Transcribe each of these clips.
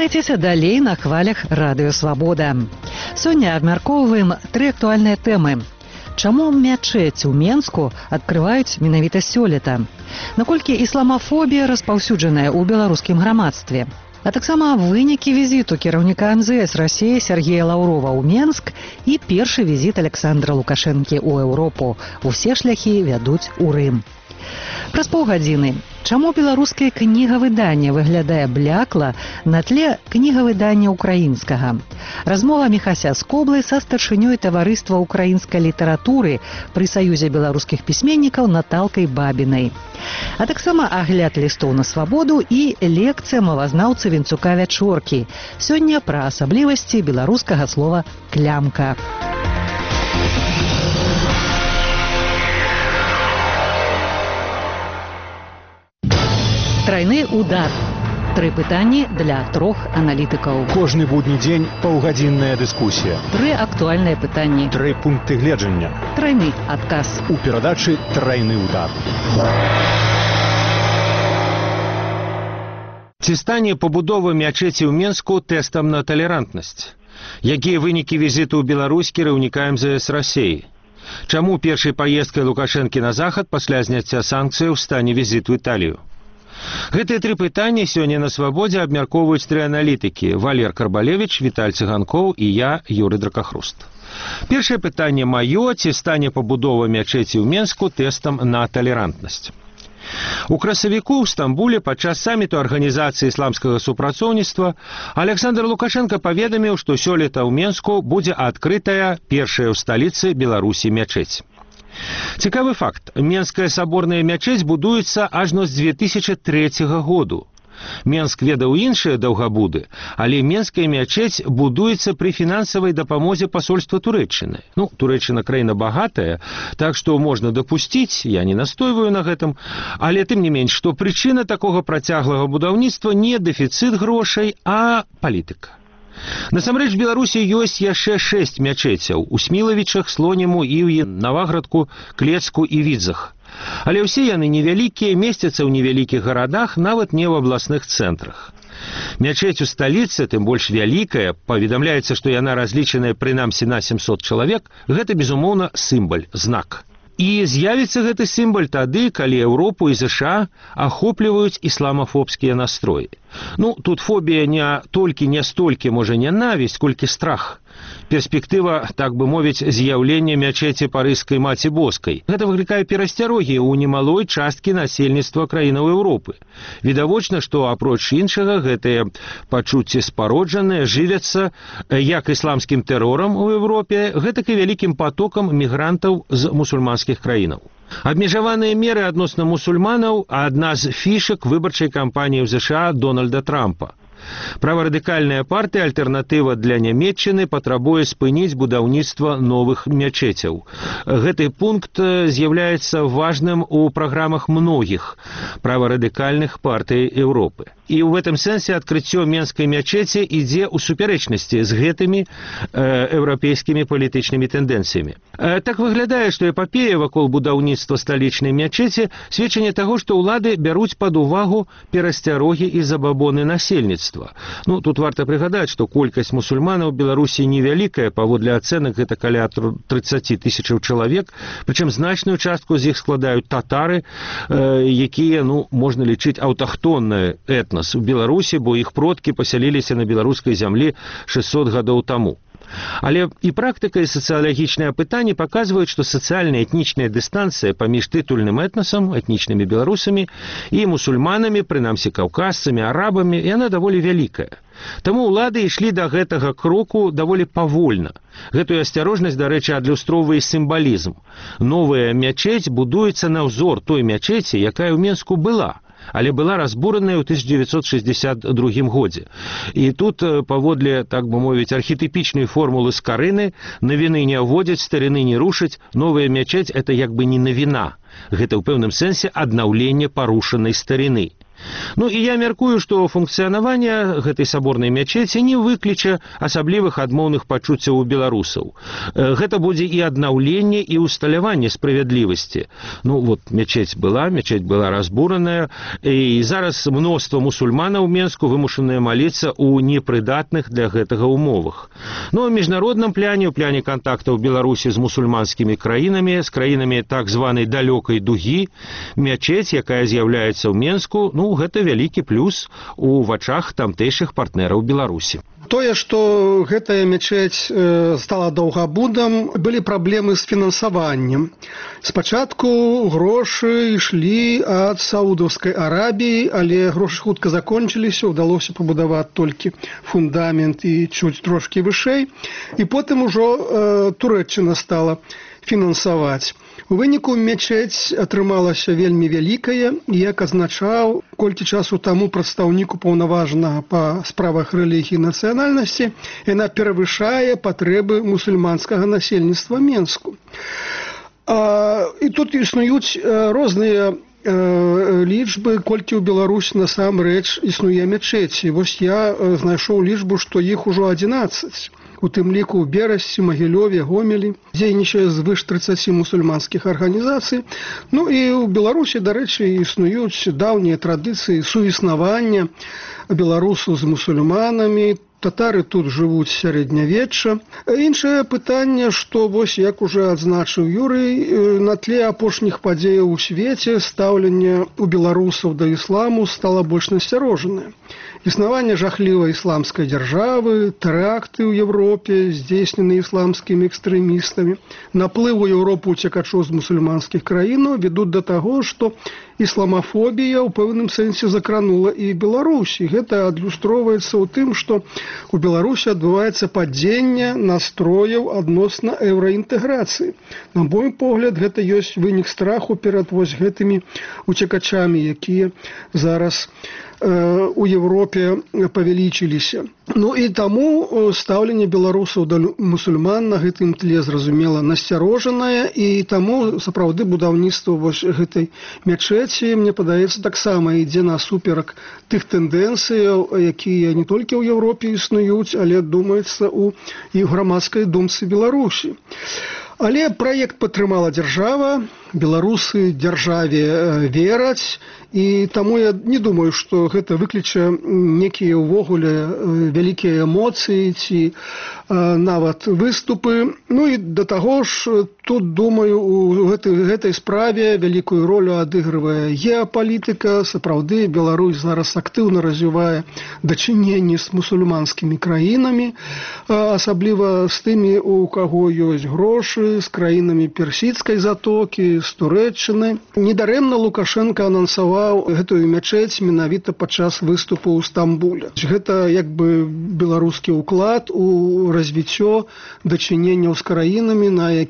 Рухайцеся далей на хвалях Радыё Свабода. Сёння абмяркоўваем 3 актуальныя тэмы. Чаму мячэць у Менску адкрываюць менавіта сёлета? Наколькі ісламафобія распаўсюджаная ў беларускім грамадстве? А таксама вынікі візіту кіраўніка МЗС Расіі Сергея Лаўрова ў Менск і першы візіт Александра Лукашэнкі ў Еўропу. Усе шляхі вядуць у Рым. Праз паўгадзіны. Чаму беларускае кнігавыданне выглядае блякла на тле кнігавыдання ўкраінскага? Размова Міхася Скоблы са старшынёй таварыства ўкраінскай літаратуры пры Саюзе беларускіх пісьменнікаў Наталкай Бабінай. А таксама агляд лістоў на свабоду і лекцыя мовазнаўцы Вінцука Вячоркі. Сёння пра асаблівасці беларускага слова «клямка». Тройны удар. 3 пытанні для 3 аналітыкаў. Кожны будні дзень паўгадзінная дыскусія. 3 актуальныя пытанні. 3 пункты гледжання. Тройны адказ. У перадачы «Тройны удар». Ці стане пабудова мячэці ў Менску тэстам на талерантнасць? Якія вынікі візіту ў Беларусь кіраўніка МЗС Расіі? Чаму першай паездкай Лукашэнкі на захад пасля зняцця санкцыяў стане візіт у Італію? Гэтыя 3 пытанні сёння на свабодзе абмяркоўваюць 3 аналітыкі: Валер Карбалевіч, Віталь Цыганкоў і я, Юрый Дракахруст. Першае пытанне маё: ці стане пабудова мячэці ў Менску тэстам на талерантнасць? У красавіку ў Стамбуле падчас саміту Арганізацыі ісламскага супрацоўніцтва Александр Лукашенко паведаміў, што сёлета ў Менску будзе адкрытая першая ў сталіцы Беларусі мячэць. Цікавы факт. Менская саборная мячэць будуецца ажно з 2003 году. Менск ведаў іншыя даўгабуды, але менская мячэць будуецца пры фінансавай дапамозе пасольства Турэччыны. Турэччына краіна багатая, так што можна дапусціць, я не настойваю на гэтым, але тым не менш, што прычына такога працяглага будаўніцтва не дэфіцыт грошай, а палітыка. Насамрэч, Беларусі ёсць яшчэ 6 мячэцяў у Смілавічах, Слоніму, Іўі, Наваградку, Клецку і Відзах. Але ўсе яны невялікія, месцяцца ў невялікіх гарадах, нават не ў абласных цэнтрах. Мячэць у сталіцы, тым больш вялікая, паведамляецца, што яна разлічаная прынамсі на 700 чалавек, гэта, безумоўна, сімбаль, знак. І з'явіцца гэты сімбаль тады, калі Еўропу і ЗША ахопліваюць ісламафобскія настроі. Тут фобія не столькі, можа, нянавісць, колькі страх. Перспектыва, так бы мовіць, з'яўлення мячэці парыжскай Маці Боскай. Гэта выклікае перасцярогі ў немалой часткі насельніцтва краінаў Еўропы. Відавочна, што, апроч іншага, гэтыя пачуцці спароджаныя жывяцца як ісламскім тэрорам у Еўропе, гэтак і вялікім патокам мігрантаў з мусульманскіх краінаў. Абмежаваныя меры адносна мусульманаў – адна з фішак выбарчай кампаніі ў ЗША Дональда Трампа. Праварадыкальная партыя «Альтэрнатыва для Нямецчыны» патрабуе спыніць будаўніцтва новых мячэцяў. Гэты пункт з'яўляецца важным у праграмах многіх праварадыкальных партый Еўропы. І ў гэтым сэнсе адкрыццё менскай мячэці ідзе ў супярэчнасці з гэтымі еўрапейскімі палітычнымі тэндэнцыямі. Так выглядае, што эпапея вакол будаўніцтва сталічнай мячэці сведчанне таго, што ўлады бяруць пад увагу перасцярогі і забабоны насельніцтва. Тут варта прыгадаць, што колькасць мусульманаў у Беларусі невялікая, паводле ацэнак гэта каля 30 тысячаў чалавек, прычым значную частку з іх складаюць татары, якія, можна лічыць, аўтахтонныя этнас у Беларусі, бо іх продкі пасяліліся на беларускай зямлі 600 гадоў таму. Але і практыка, і сацыялагічныя пытанні паказваюць, што сацыяльная этнічная дыстанцыя паміж тытульным этнасам, этнічнымі беларусамі і мусульманамі, прынамсі каўказцамі, арабамі, яна даволі вялікая. Таму ўлады ішлі да гэтага кроку даволі павольна. Гэтую асцярожнасць, дарэчы, адлюстроўвае сімвалізм. Новая мячэць будуецца на ўзор той мячэці, якая ў Менску была, але была разбураная ў 1962 годзе. І тут, паводле, так бы мовіць, архетыпічнай формулы Скарыны, навіны не ўводзяць, старыны не рушаць, новая мячэць – это як бы не навіна. Гэта ў пэўным сэнсе аднаўленне парушанай старыны. Ну і я мяркую, што функцыянаванне гэтай саборнай мячэці не выкліча асаблівых адмоўных пачуццяў у беларусаў. Гэта будзе і аднаўленне, і усталяванне справядлівасці. Ну вот мячэць была разбураная, і зараз мноства мусульманаў у Менску вымушаныя маліцца ў непрыдатных для гэтага умовах. Ну а ў міжнародным пляне, у пляне кантактаў Беларусі з мусульманскімі краінамі, з краінамі так званай далёкай дугі, мячэць, якая з'яўляецца ў Менску, ну, гэта вялікі плюс у вачах тамтэйшых партнераў Беларусі. Тое, што гэтая мячэць стала даўгабудам, былі праблемы з фінансаваннем. Спачатку грошы ішлі ад Саудаўскай Арабіі, але грошы хутка закончыліся, удалося пабудаваць толькі фундамент і чуць трошкі вышэй, і потым ужо Турэччына стала фінансаваць. У выніку мячэць атрымалася вельмі вялікая, і, як азначаў колькі часу таму прадстаўнік упаўнаважанага па справах рэлігіі і нацыянальнасці, яна перавышае патрэбы мусульманскага насельніцтва Менску. І тут існуюць розныя лічбы, колькі ў Беларусі насамрэч існуе мячэці. Вось я знайшоў лічбу, што іх ужо 11. У тым ліку ў Берасці, Магілёве, Гомелі, дзейнічае звыш 30 мусульманскіх арганізацый. Ну і ў Беларусі, дарэчы, існуюць даўнія традыцыі суіснавання беларусаў з мусульманамі. Татары тут жывуць сярэднявечча. Іншае пытанне, што вось, як уже адзначыў Юрый, на тле апошніх падзеяў у свеце стаўленне у беларусаў да ісламу стала больш насцярожанае. Існаванне жахлівай ісламскай дзяржавы, тэракты ў Европе, здзейсненыя ісламскімі экстрэмістамі, наплыў у Еўропу уцекачоў з мусульманскіх краінаў вядуць да таго, што ісламафобія ў пэўным сэнсе закранула і Беларусь. І гэта адлюстроўваецца ў тым, што у Беларусі адбываецца падзенне настрояў адносна еўраінтэграцыі. На мой погляд, гэта ёсць вынік страху перад вось гэтымі уцекачамі, якія зараз у Европе павялічыліся. Ну і таму стаўленне беларусаў да мусульман на гэтым тле, зразумела, насцярожанае, і таму сапраўды будаўніцтва вось гэтай мячэці, мне падаецца, таксама ідзе насуперак тых тэндэнцыяў, якія не толькі ў Европе існуюць, але, думаецца, і ў грамадскай думцы Беларусі. Але праект падтрымала дзяржава, беларусы дзяржаве вераць, і таму я не думаю, што гэта выкліча некія ўвогуле вялікія эмоцыі ці нават выступы. Ну і да таго ж, тут, думаю, у гэтай справе вялікую ролю адыгрывае геапалітыка. Сапраўды, Беларусь зараз актыўна развівае дачыненні з мусульманскімі краінамі, асабліва з тымі, у каго ёсць грошы, з краінамі Персідскай затокі, з Турэччыны. Недарэмна Лукашенко анансаваў гэтую мячэць менавіта падчас выступу ў Стамбуле. Гэта як бы беларускі ўклад у развіццё дачыненняў з краінамі,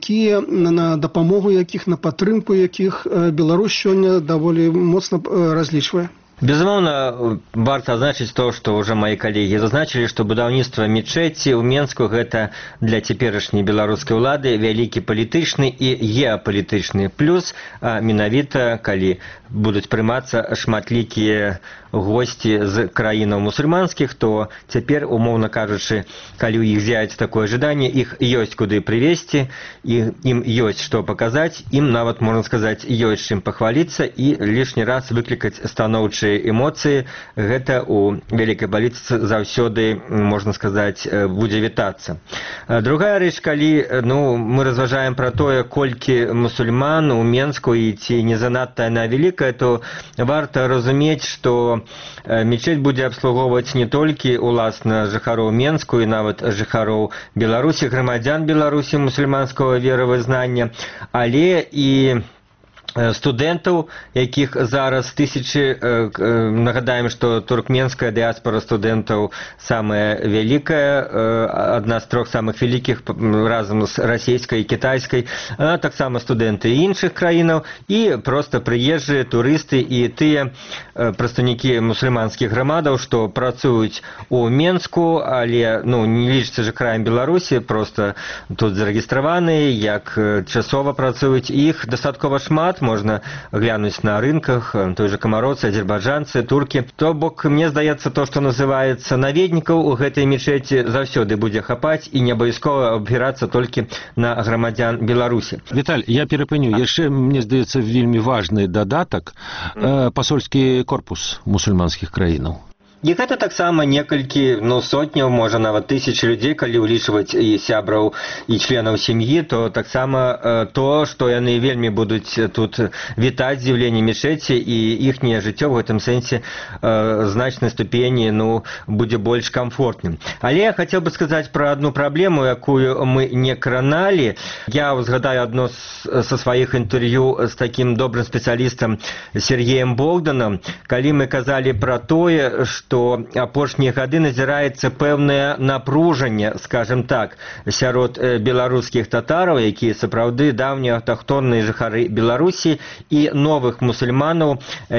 на дапамогу якіх, на падтрымку якіх Беларусь сёння даволі моцна разлічвае. Безумоўна, варта адзначыць то, што ўжо мои калегі зазначылі, што будаўніцтва мечэці ў Менску гэта для цяперашняй беларускай улады вялікі палітычны і геапалітычны плюс, а менавіта калі будуць прымацца шматлікія госці з краінаў мусульманскіх, то цяпер, умоўна кажучы, калі ў іх з'явіцца такое жаданне, іх ёсць куды прывезці, ім ёсць што паказаць, ім нават, можна сказаць, ёсць чым пахваліцца і лішні раз выклікаць станоўчыя эмоцыі. Гэта у вялікай палітыцы заўсёды, можна сказаць, будзе вітацца. Другая рэч, калі мы разважаем пра тое, колькі мусульман у Менску і ці не занадта яна вялікая, то варта разумець, што мечеть будзе абслугоўваць не толькі уласна жыхароў Менску і нават жыхароў Беларусі, грамадзян Беларусі мусульманскага веравызнання, але і студэнтаў, якіх зараз тысячы. Нагадаем, што туркменская дыаспора студэнтаў самая вялікая, адна з трох самых вялікіх разам з расійскай і кітайскай, таксама студэнты іншых краінаў і проста прыезджыя турысты і тыя прадстаўнікі мусульманскіх грамадаў, што працуюць у Менску, але не лічыцца же краем Беларусі, проста тут зарэгістраваныя, як часова працуюць. Іх дастаткова шмат. можна глянуць на рынках, той же камароцы, азербайджанцы, туркі. То бок, мне здаецца, то, што называецца наведнікаў у гэтай мечеці заўсёды будзе хапаць і не абавязкова абірацца толькі на грамадзян Беларусі. Віталь, я перапыню. Яшчэ, мне здаецца, вельмі важны дадатак пасольскі корпус мусульманскіх краінаў. І гэта таксама некалькі, сотняў, можа нават тысячы людзей, калі ўлічваць і сябраў, і членаў сям'і, то таксама то, што яны вельмі будуць тут вітаць з'яўленне мечеці, і іхняе жыццё ў гэтым сэнсе значнай ступені будзе больш камфортным. Але я хацеў бы сказаць пра адну праблему, якую мы не краналі. Я згадаю адно са сваіх інтэрв'ю з такім добрым спецыялістам Сергеем Богданам, калі мы казалі пра тое, што апошнія гады назіраецца пэўнае напружанне, скажем так, сярод беларускіх татараў, якія сапраўды даўнія аўтахтонныя жыхары Беларусі, і новых мусульманаў,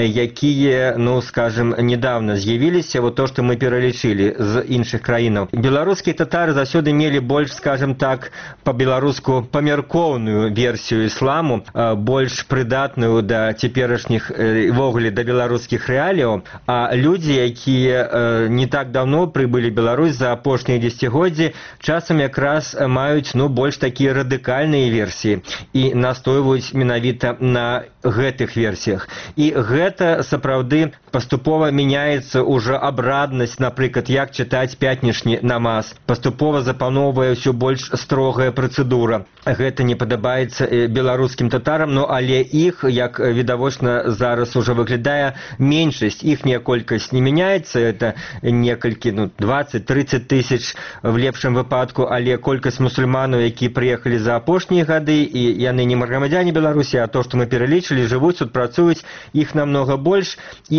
якія, скажем, недавно з'явіліся, то, што мы пералічылі з іншых краінаў. Беларускія татары заўсёды мелі больш, скажем так, па-беларуску памяркоўную версію ісламу, больш прыдатную да цяперашніх, ввогуле, да беларускіх рэаліяў, а людзі, якія не так давно прыбылі Беларусь за апошнія дзесяцігоддзі, часам якраз маюць больш такія радыкальныя версіі і настойваюць менавіта на гэтых версіях. І гэта сапраўды паступова мяняецца ўжо абраднасць, напрыклад, як чытаць пятнічны намаз. Паступова запаноўвае ўсё больш строгая працэдура. Гэта не падабаецца беларускім татарам, але іх, як відавочна зараз ужо выглядае, меншасць, іхняя колькасць не мяняецца, это некалькі, 20-30 тысяч в лепшым выпадку, але колькасць мусульманаў, якія прыехалі за апошнія гады, і яны не грамадзяне Беларусі, а то, што мы пералічылі, жывуць, тут працуюць, іх намнога больш. І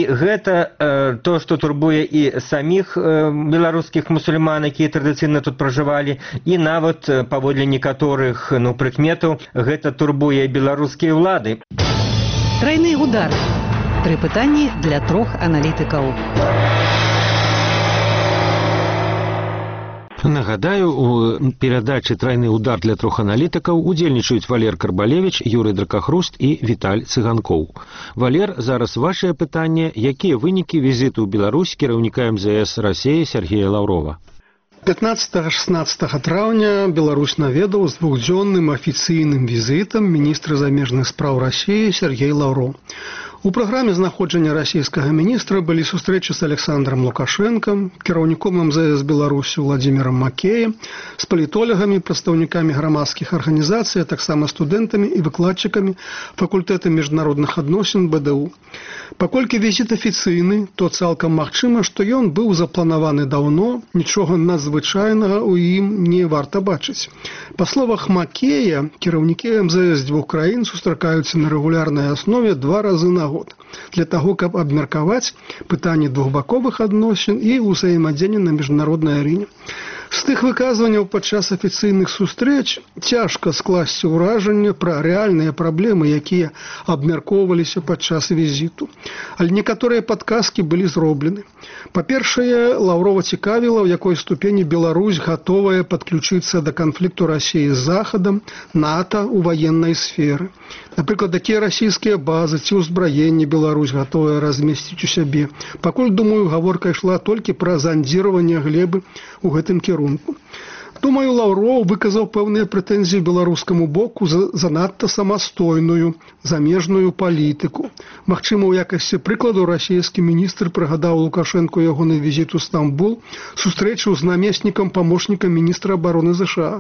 гэта то, што турбуе і саміх беларускіх мусульман, якія традыцыйна тут пражывалі, і нават паводле некаторых прыкметаў, гэта турбуе беларускія ўлады. Тройны удар. 3 пытанні для 3 аналітыкаў. Нагадаю, у перадачы «Тройны удар» для 3 аналітыкаў удзельнічаюць Валер Карбалевич, Юрый Дракахруст і Віталь Цыганкоў. Валер, зараз вашае пытанне. Якія вынікі візіту ў Беларусь кіраўніка МЗС Расіі Сергея Лаўрова? 15-16 траўня Беларусь наведаў з двухдзённым афіцыйным візітам міністра замежных спраў Расіі Сергей Лаўров. У праграме знаходжання расійскага міністра былі сустрэчы з Александром Лукашенком, кіраўніком МЗС Беларусі Владимиром Макеем, з палітолагамі, прадстаўнікамі грамадскіх арганізацый, а таксама студэнтамі і выкладчыкамі факультэта міжнародных адносін БДУ. Паколькі візіт афіцыйны, то цалкам магчыма, што ён быў запланаваны даўно, нічога надзвычайнага ў ім не варта бачыць. Па словах Макея, кіраўнікі МЗС дзвюх краін сустракаюцца на рэгулярнай аснове 2 разы на год, для таго, каб абмеркаваць пытанні двухбаковых адносін і ўзаемадзеяння на міжнароднай арэне. З тых выказванняў падчас афіцыйных сустрэч цяжка скласці ўражанне пра рэальныя праблемы, якія абмяркоўваліся падчас візіту. Але некаторыя падказкі былі зроблены. Па-першае, Лаўрова цікавіла, у якой ступені Беларусь гатовая падключыцца да канфлікту Расіі з Захадам, НАТО ў ваеннай сферы. Напрыклад, якія расійскія базы ці ўзбраенне Беларусь гатовая размесціць у сябе. Пакуль, думаю, гаворка ішла толькі пра зандзіраванне глебы ў гэтым кірунку. Думаю, Лаўров выказаў пэўныя прэтэнзіі беларускаму боку за занадта самастойную замежную палітыку. Магчыма, у якасці прыкладу расійскі міністр прыгадаў Лукашэнку ягоны візіт у Стамбул, сустрэчу з намеснікам памочніка міністра абароны ЗША.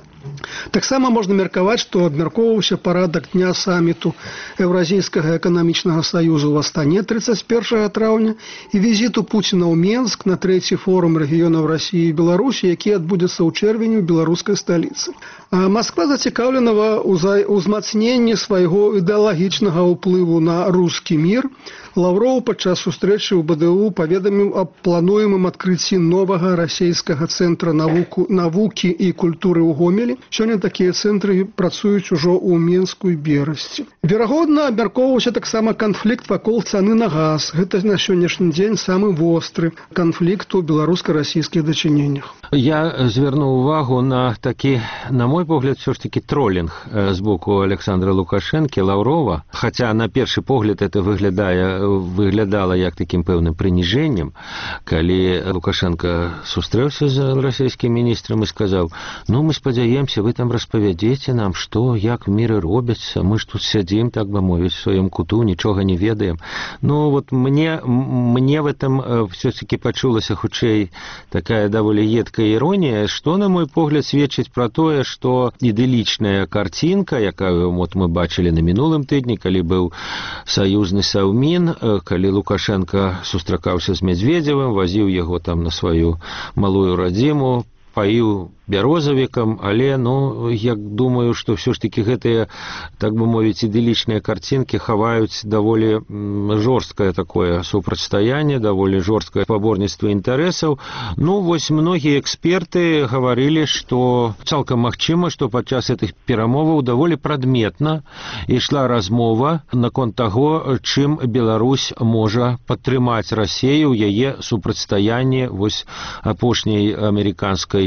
Таксама можна меркаваць, што абмяркоўваўся парадак дня саміту Еўразійскага эканамічнага саюзу ў Астане 31 траўня і візіту Пуціна ў Менск на 3-й форум рэгіёнаў Расіі і Беларусі, які адбудзецца ў чэрвені ў беларускай сталіцы. Масква зацікаўлена ў узмацненні свайго ідэалагічнага ўплыву на рускі мір. Лаўров падчас сустрэчы ў БДУ паведаміў аб плануемым адкрыцці новага расійскага цэнтра навукі і культуры ў Гомелі, цэнтры. Сёння такія цэнтры працуюць ужо ў Менску і Берасці. Верагодна, абмяркоўваўся таксама канфлікт вакол цаны на газ. Гэта на сённяшні дзень самы востры канфлікт у беларуска-расійскіх дачыненнях. Я звярнуў увагу на такі, на мой погляд, все ж таки троллинг з боку Александра Лукашэнкі, Лаўрова, хаця на першы погляд это выглядала як такім пэўным прыніжэннем, калі Лукашенко сустрэўся з расійскім міністрам і сказаў: ну, мы спадзяемся, вы там распавядзеце нам, што, як в міры робіцца, мы ж тут сядзім, так бы мовіць, в сваём куту, нічога не ведаем. Ну, вот мне в этом все-таки пачулася хутчэй такая даволі едкая іронія, што, на мой погляд, сведчыць пра тое, што ідылічная карцінка, якую вот мы бачылі на мінулым тыдні, калі быў саюзны Саўмін, калі Лукашенко сустракаўся з Медведзевым, вазіў яго там на сваю малую радзіму, паіў бярозавікам, але, ну, я думаю, што ўсё ж такі гэтыя, так бы мовіць, ідылічныя карцінкі хаваюць даволі жорсткае такое супрацьстаянне, даволі жорсткае паборніцтва інтарэсаў. Ну, вось многія эксперты гаварылі, што цалкам магчыма, што падчас гэтых перамоваў даволі прадметна ішла размова наконт таго, чым Беларусь можа падтрымаць Расею ў яе супрацьстаянні вось апошняй амерыканскай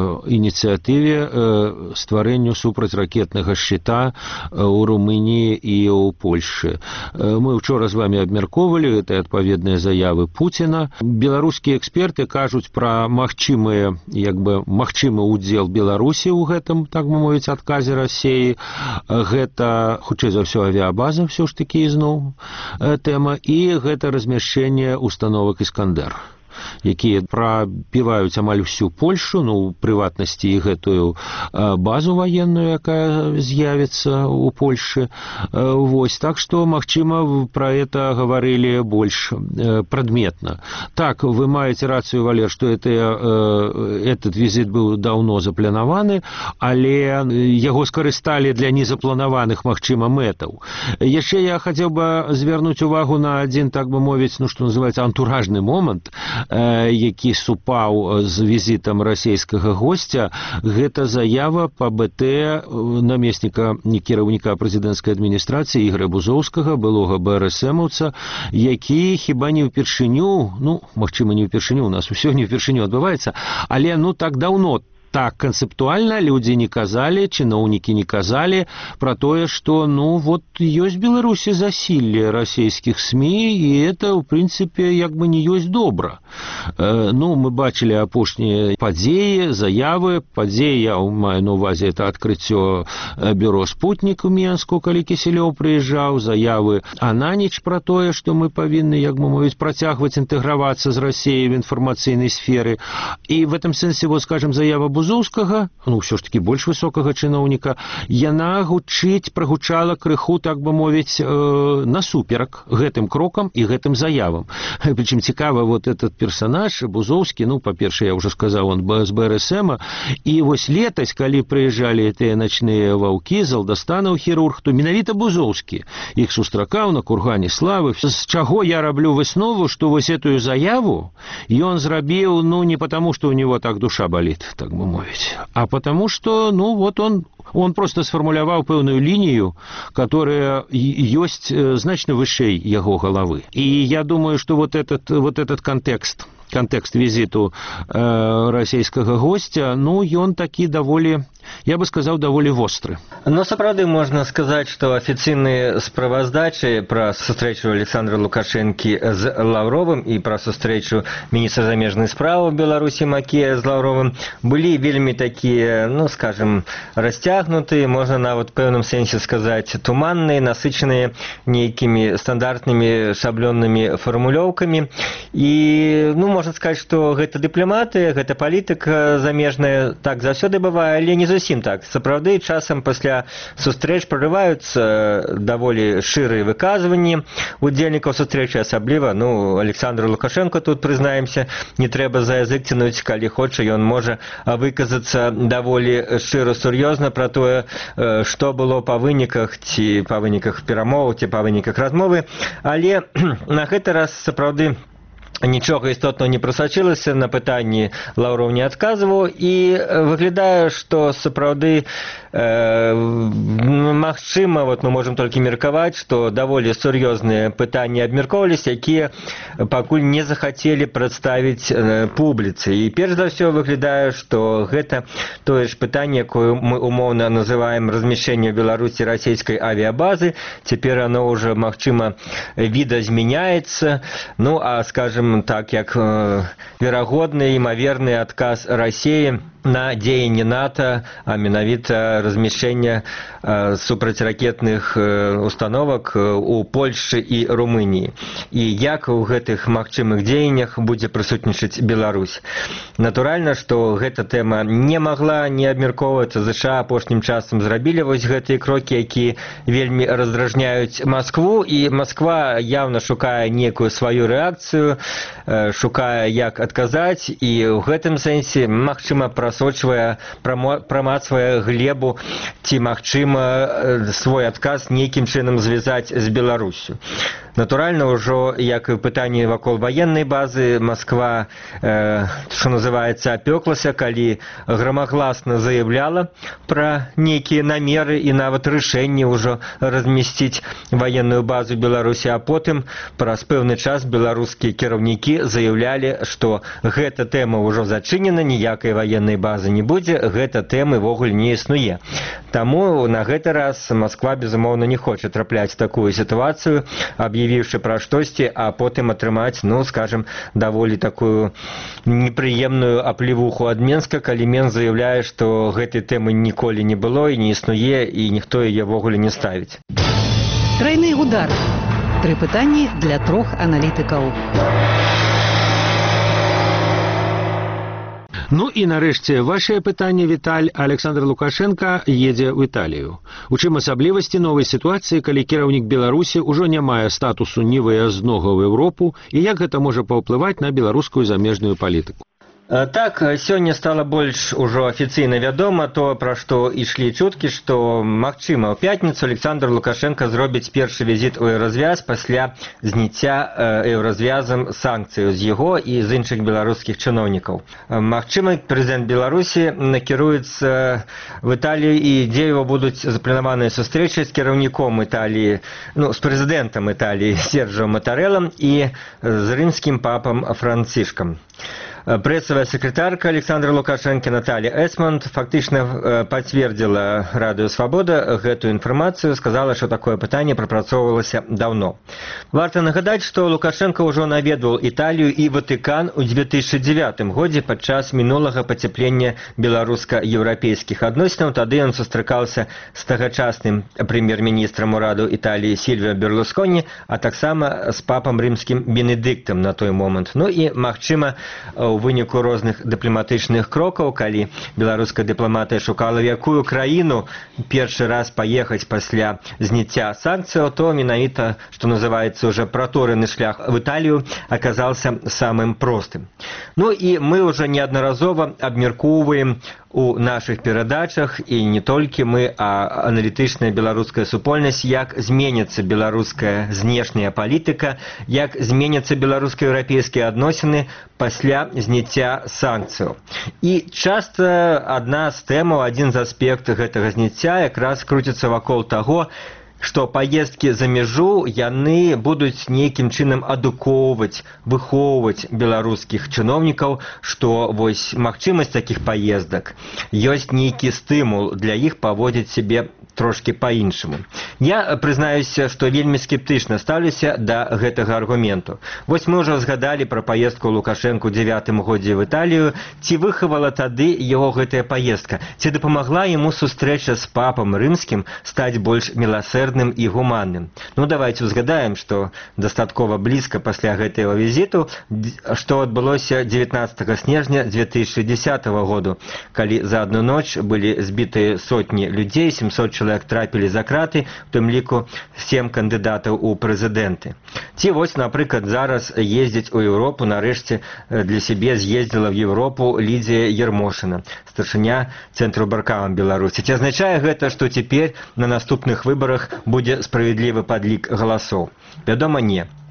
ініцыятыве стварэнню супрацьракетнага шчыта ў Румыніі і ў Польшы. Мы учора з вами абмяркоўвалі гэтыя адпаведныя заявы Пуціна. Беларускія эксперты кажуць пра магчымы ўдзел Беларусі ў гэтым, так бы мовіць, адказе Расеі. Гэта, хутчэй за ўсё, авіабаза ўсё ж такі ізноў тэма, і гэта размяшчэнне установак «Іскандер», якія прабіваюць амаль усю Польшу, ну, у прыватнасці і гэтую базу ваенную, якая з'явіцца ў Польшы. Вось, так што, магчыма, пра это гаварылі больш прадметна. Так, вы маеце рацыю, Валер, што этот візіт быў даўно запланаваны, але яго скарысталі для незапланаваных, магчыма, мэтаў. Яшчэ я хацеў бы звярнуць увагу на адзін, так бы мовіць, ну, што называецца, антуражны момант, які супаў з візітам расійскага госця. Гэта заява па БТ намесніка кіраўніка прэзідэнцкай адміністрацыі Ігоря Бузоўскага, былога БРСМаўца, які хіба не ўпершыню, ну, магчыма, не ўпершыню, у нас усё не ўпершыню адбываецца, але, ну, так даўно, так канцэптуальна людзі не казалі, чыноўнікі не казалі пра тое, што, ну, вот ёсць Беларусі засілле расійскіх СМІ, і это, ў прынцыпе, як бы не ёсць добра. Ну, мы бачылі апошнія падзеі, заявы, падзеі, я маю на ўвазе, это адкрыццё бюро «Спутнік» у Менску, калі Кісельоў прыязджаў, заявы Ананіч пра тое, што мы павінны, як бы мовіць, працягваць інтэгравацца з Расіяй в інфармацыйнай сферы. І в этом сэнсе, вот, скажем, заява Бузоўскага, ну, ўсё ж такі больш высокага чыноўніка, яна прагучала крыху, так бы мовіць, насуперак гэтым крокам і гэтым заявам. Прычым цікава, вот этот персонаж, Бузоўскі, ну, па-першае, я ўжо сказаў, он з БРСМа, і вось летась, калі прыязджалі тыя начныя ваўкі, Залдастанаў хірург, то менавіта Бузоўскі іх сустракаў на кургане славы. З чаго я раблю выснову, што вось этую заяву ён зрабіў, ну, не потому, што ў него так душа балит, так бы мовить, а потому что, ну, вот он просто сформуляваў пэўную лінію, которая ёсць значна вышэй яго галавы. І я думаю, что вот этот контекст візіту расійскага гостя, ну, ён такі даволі, я бы сказаў, даволі востры. Ну, сапраўды, можна сказаць, што афіцыйныя справаздачы пра сустрэчу Александра Лукашэнкі з Лаўровым і пра сустрэчу міністра замежных спраў Беларусі Макея з Лаўровым былі вельмі такія, ну, скажем, расцягнутыя, можна нават в пэўным сэнсе сказаць, туманныя, насычаныя нейкімі стандартнымі шаблённымі фармулёўкамі. І, ну, можна сказаць, што гэта дыпламатыя, гэта палітыка замежная, так заўсёды бывае, але не зусім так. Сапраўды, часам пасля сустрэч прорываюцца даволі шырыя выказванні удзельнікаў сустрэчы, асабліва, ну, Александру Лукашенко тут, прызнаемся, не трэба за язык цянуць, калі хоча, ён можа выказацца даволі шыра, сур'ёзна пра тое, што было па выніках, ці па выніках перамоў, ці па выніках размовы, але на гэты раз сапраўды нічога істотного не прасачылася, на пытанні Лаўров не адказваў, і выглядае, што сапраўды магчыма, вот мы можам толькі меркаваць, што даволі сур'ёзныя пытанні абмяркоўваліся, якія пакуль не захацелі прадставіць публіцы. І перш за ўсё выглядае, што гэта тое ж пытанне, якое мы умоўна называем размяшчэнне ў Беларусі расійскай авіабазы. Цяпер оно ўжо, магчыма, відазмяняецца. Ну, а, скажем, так як верагодны, імаверны адказ Расіі на дзеянні НАТО, а менавіта размяшчэнне супрацьракетных установак у Польшчы і Румыніі. І як у гэтых магчымых дзеяннях будзе прысутнічаць Беларусь. Натуральна, што гэта тэма не магла не абмяркоўвацца. ЗША апошнім часам зрабілі вось гэтыя крокі, якія вельмі раздражняюць Маскву, і Масква явна шукае некую сваю рэакцыю, шукае як адказаць, і ў гэтым сэнсе, магчыма, прамацвае глебу, ці, магчыма, свой адказ нейкім чынам звязаць з Беларусю. Натуральна, ўжо, як і пытанне вакол ваеннай базы, Масква, што называецца, апёклася, калі грамагласна заявляла пра нейкія намеры і нават рашэнне ўжо размясціць ваенную базу Беларусі, а потым праз пэўны час беларускія кіраўнікі заяўлялі, што гэта тэма ўжо зачынена, ніякай ваеннай базы не будзе, гэта тэмы ввогуле не існуе. Таму на гэты раз Масква, безумоўна, не хоча трапляць такую сітуацыю, аб'явіўшы пра штосьці, а потым атрымаць, ну, скажем, даволі такую непрыемную аплевуху ад Менска, калі Менск заяўляе, што гэтай тэмы ніколі не было і не існуе, і ніхто яе ввогуле не ставіць. Тройны удар. 3 пытанні для 3 аналітыкаў. Ну і нарэшце вашае пытанне, Віталь. Александр Лукашенко едзе ў Італію. У чым асаблівасці новай сітуацыі, калі кіраўнік Беларусі ўжо не мае статусу невыязнога ў Еўропу, і як гэта можа паўплываць на беларускую замежную палітыку? Так, сёння стала больш ужо афіцыйна вядома то, пра што ішлі чуткі, што, магчыма, ў пятніцу Александр Лукашенко зробіць першы візіт у Еўразвяз пасля зняцця Еўразвязам санкцыяў з яго і з іншых беларускіх чыноўнікаў. Магчыма, прэзідэнт Беларусі накіруецца в Італію, і дзе яго будуць запланаваныя сустрэчы з кіраўніком Італіі, ну, з прэзідэнтам Італіі Серджо Матарэлам і з рымскім папам Францішкам. Прэсавая сакратарка Александра Лукашенко Наталья Эсмонд фактычна пацвердзіла Радыё Свабода гэтую інфармацыю, сказала, што такое пытанне прапрацоўвалася даўно. Варта нагадаць, што Лукашенко ўжо наведваў Італію і Ватыкан у 2009 годзе падчас мінулага пацяплення беларуска-еўрапейскіх адносінаў. Тады ён сустракаўся з тагачасным прэм'ер-міністрам ураду Італіі Сільвіо Берлусконі, а таксама з папам рымскім Бенедыктам на той момант. Ну і, магчыма, у выніку розных дыпламатычных крокаў, калі беларуская дыпламатыя шукала в якую краіну першы раз паехаць пасля зняцця санкцыяў, то менавіта, што называецца ўжо пратораны шлях в Італію, аказаўся самым простым. Ну і мы ўжо неаднаразова абмяркоўваем у нашых перадачах, і не толькі мы, а аналітычная беларуская супольнасць, як зменіцца беларуская знешняя палітыка, як зменяцца беларуска-еўрапейскія адносіны пасля зняцця санкцыяў. І часта адна з тэмаў, адзін з аспектаў гэтага зняцця якраз круціцца вакол таго, што паездкі за мяжу яны будуць нейкім чынам адукоўваць, выхоўваць беларускіх чыноўнікаў, што вось магчымасць такіх паездак ёсць нейкі стымул для іх паводзіць сябе трошки па-іншаму. Я прызнаюся, што вельмі скептычна стаўлюся да гэтага аргументу. Вось мы ўжо згадалі пра паездку Лукашэнку ў 9 годзе в Італію. Ці выхавала тады яго гэтая паездка? Ці дапамагла яму сустрэча з папам рымскім стаць больш міласэрдным і гуманным? Ну, давайте узгадаем, што дастаткова блізка пасля гэтага візіту, што адбылося 19 снежня 2010 году, калі за адну ноч былі збітыя сотні людзей, 700 чалавек трапілі за краты, у тым ліку 7 кандыдатаў у прэзідэнты. Ці вось, напрыклад, зараз ездзіць у Еўропу, нарэшце для сябе з'ездзіла в Еўропу Лідзія Ермошына, старшыня Цэнтру Баркамам Беларусі. Ці азначае гэта, што цяпер на наступных выбарах будзе справядлівы падлік галасоў? Вядома, не.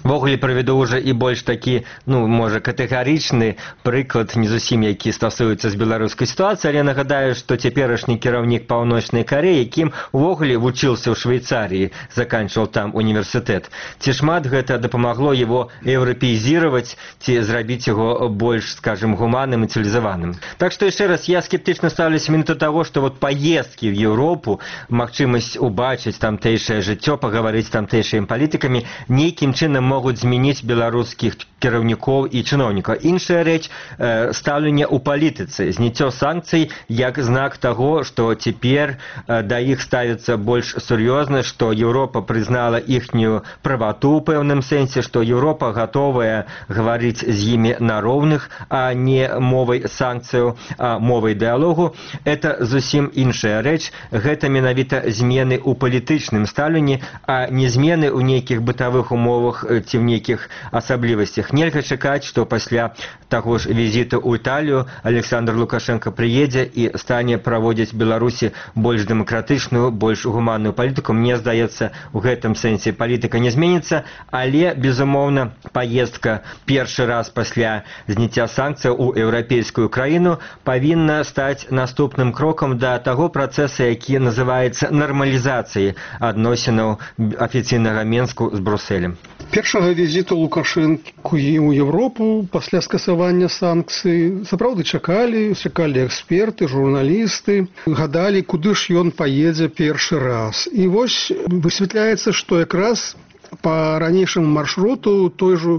Ввогуле прыведу ўжо і больш такі, можа, катэгарычны прыклад, не зусім які стасуецца з беларускай сітуацыі, але нагадаю, што цяперашні кіраўнік Паўночнай Карэі, якім увогуле вучыўся ў Швейцарыі, заканчваў там універсітэт. Ці шмат гэта дапамагло его еўрапеізіраваць, ці зрабіць яго больш, скажем, гуманным і цивілізаваным. Так што яшчэ раз, я скептычна ставлюся менавіта да таго, што паездкі ў Еўропу, магчымасць убачыць тамтэйшае жыццё, пагаварыць з тамтэйшымі палітыкамі нейкім чынам могуць змяніць беларускіх кіраўнікоў і чыноўнікаў. Іншая рэч, стаўленне ў палітыцы, зняццё санкцый як знак таго, што цяпер да іх ставіцца больш сур'ёзна, што Еўропа прызнала іхнюю правату ў пэўным сэнсе, што Еўропа гатовая гаварыць з імі на роўных, а не мовай санкцыяў, а мовай дыялогу. Это зусім іншая рэч. Гэта менавіта змены ў палітычным стаўленні, а не змены ў нейкіх бытавых умовах ці в нейкіх асаблівасцях. Нельга чакаць, што пасля таго ж візіту ў Італію Александр Лукашенко прыедзе і стане праводзіць Беларусі больш дэмакратычную, больш гуманную палітыку. Мне здаецца, у гэтым сэнсе палітыка не зменіцца, але, безумоўна, паездка першы раз пасля зняцця санкцыяў у еўрапейскую краіну павінна стаць наступным крокам да таго працэса, які называецца нармалізацыяй адносінаў афіцыйнага Менску з Брусэлем. Першага візіту Лукашэнку ў Еўропу пасля скасавання санкцый сапраўды чакалі эксперты, журналісты, гадалі, куды ж ён паедзе першы раз. І вось высвятляецца, што якраз па ранейшаму маршруту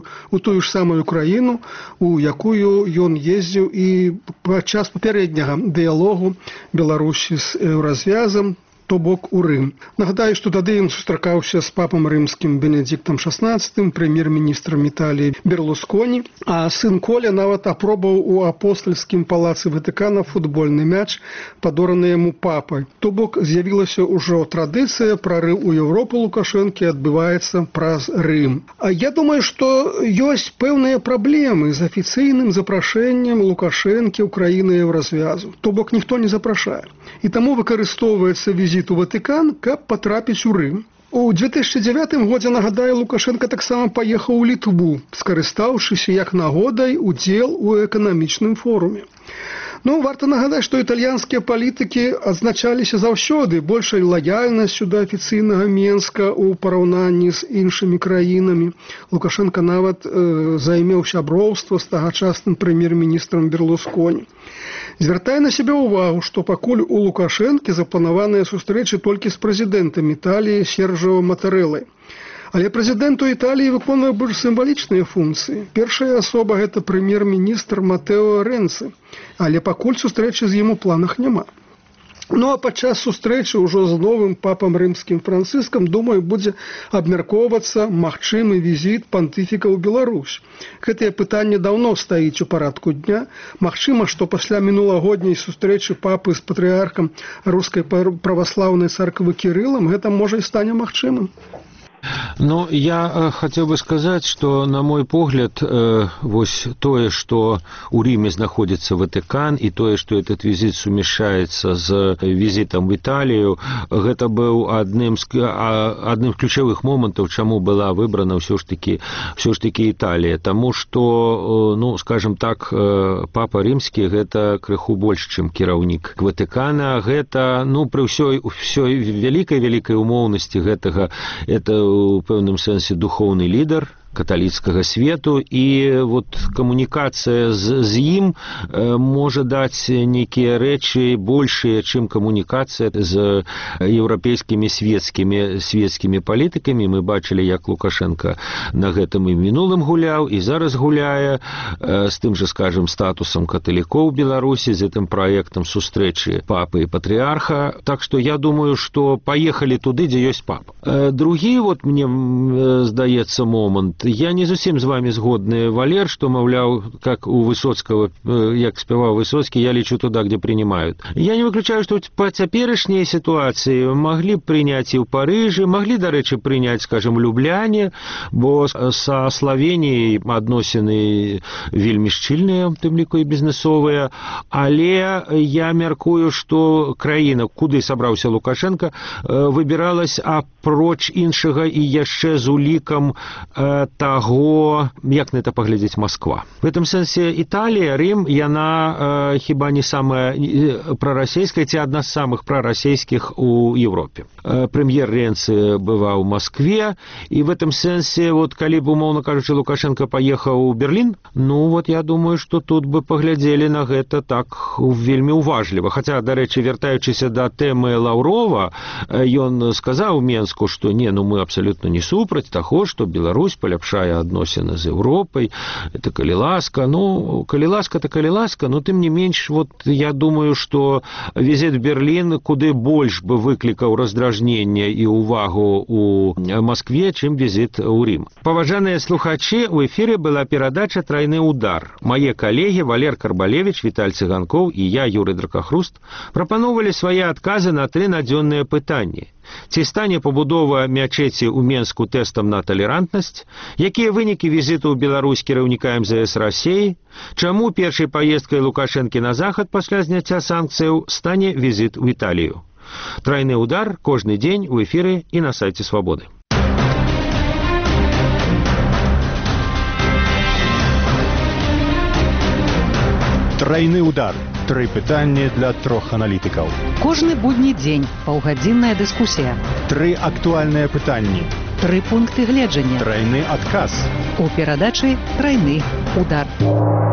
у тую ж самую краіну, у якую ён ездзіў і падчас папярэдняга дыялогу Беларусі з еўразвязам, то бок у Рым. Нагадаю, што тады ён сустракаўся з папам рымскім Бенедиктам XVI, прэм'ер-міністрам Італіі Берлусконі, а сын Коля нават апробаваў у апостальскім палацы Ватыкана футбольны мяч, падораны яму папай. То бок з'явілася ўжо традыцыя, прарыў у Еўропу Лукашэнкі адбываецца праз Рым. А я думаю, што ёсць пэўныя праблемы з афіцыйным запрашэннем Лукашэнкі ў краіны еўразвязу. То бок ніхто не запрашае. І таму выкарыстоўваецца візіт у Ватыкан, каб патрапіць у Рым. У 2009 годзе, нагадаю, Лукашенко таксама паехаў у Літву, скарыстаўшыся як нагодай удзел у эканамічным форуме. Варта нагадаць, што італьянскія палітыкі адзначаліся заўсёды большай лаяльнасцю да афіцыйнага Менска ў параўнанні з іншымі краінамі. Лукашенко нават займеў сяброўства з тагачасным прэм'ер-міністрам Берлусконі. Звяртае на сябе ўвагу, што пакуль у Лукашэнкі запланаваныя сустрэчы толькі з прэзідэнтам Італіі Серджіо Матарэлай. Але прэзідэнту Італіі выконвае больш сімвалічныя функцыі. Першая асоба – гэта прэм'ер-міністр Матэо Рэнцы, але пакуль сустрэчы з ім у планах няма. А падчас сустрэчы ўжо з новым папам рымскім Францыскам, думаю, будзе абмяркоўвацца магчымы візіт пантыфіка ў Беларусь. Гэтае пытанне даўно стаіць у парадку дня. Магчыма, што пасля мінулагодняй сустрэчы папы з патрыархам рускай праваслаўнай царквы Кірылам гэта можа і стане магчымым. Я хотел бы сказать, что, на мой погляд, вось тое, что у Риме находится Ватикан, и тое, что этот визит сумяшаецца з визитом в Италию, гэта быў адным з ключевых моментаў, чаму была выбрана ўсё ж таки Италия. Таму что, скажем так, папа рымскі гэта крыху больш, чым кіраўнік Ватикана. Гэта, пры ўсёй вялікай умоўнасці гэтага, это у пэўным сэнсе духоўны лідар каталіцкага свету, і камунікацыя з ім можа даць нейкія рэчы большыя, чым камунікацыя з еўрапейскімі свецкімі палітыкамі. Мы бачылі, як Лукашенко на гэтым і мінулым гуляў, і зараз гуляе з тым жа, скажем, статусам каталікоў Беларусі, з гэтым праектам сустрэчы папы і патрыарха. Так што я думаю, што паехалі туды, дзе ёсць папа. Другі, мне здаецца, момант. Я не зусім з вами згодны, Валер, что, маўляў, как у Высоцкого, як спяваў Высоцкі, я лечу туда, где принимают. Я не выключаю, что по цяперашняй ситуации могли б прыняць і ў Парыжы, могли, дарэчы, прыняць, скажем, Любляне, бо са Словеніяй адносіны вельмі шчыльныя, тым ліку і бізнесовыя, але я мяркую, что краіна, куды сабраўся Лукашенко, выбіралась апроч іншага і яшчэ з улікам таго, як на это паглядзець Москва. В этом сэнсе Італія, Рим, яна хіба не самая прарасійская, ці адна з самых прарасійскіх у Европе. Прэм'ер Ренци бываў у Москве, і в этом сэнсе, вот, калі б, умоўно кажучы, Лукашенко паехаў у Берлін, ну, вот я думаю, што тут бы паглядзелі на гэта так вельмі уважліва. Хаця, дарэчы, вяртаючыся да тэмы Лаўрова, ён сказаў Менску, што не, ну, мы абсалютна не супраць таго, што Беларусь паляпшае адносіны з Еўропай, это калі ласка, ну, калі ласка, то калі ласка, но тым не менш, вот я думаю, што візіт в Берлін куды больш бы выклікаў раздражненне і увагу у Москве, чым візіт у Рим. Паважаныя слухачы, у эфіры была перадача «Трайны удар». Мае калегі Валер Карбалевич, Віталь Цыганкоў і я, Юрый Дракахруст, прапановвалі свае адказы на 3 надзённыя пытанні. Ці стане пабудова мячэці ў Менску тэстам на талерантнасць? Якія вынікі візіту ў Беларусь кіраўніка МЗС Расіі? Чаму першай паездкай Лукашэнкі на захад пасля зняцця санкцыяў стане візіт у Італію? Трайны удар кожны дзень у эфіры і на сайце Свабоды. Трайны удар. 3 пытанні для 3 аналітыкаў. Кожны будні дзень паўгадзінная дыскусія. 3 актуальныя пытанні. 3 пункты гледжання. Трайны адказ. У перадачы «Трайны удар».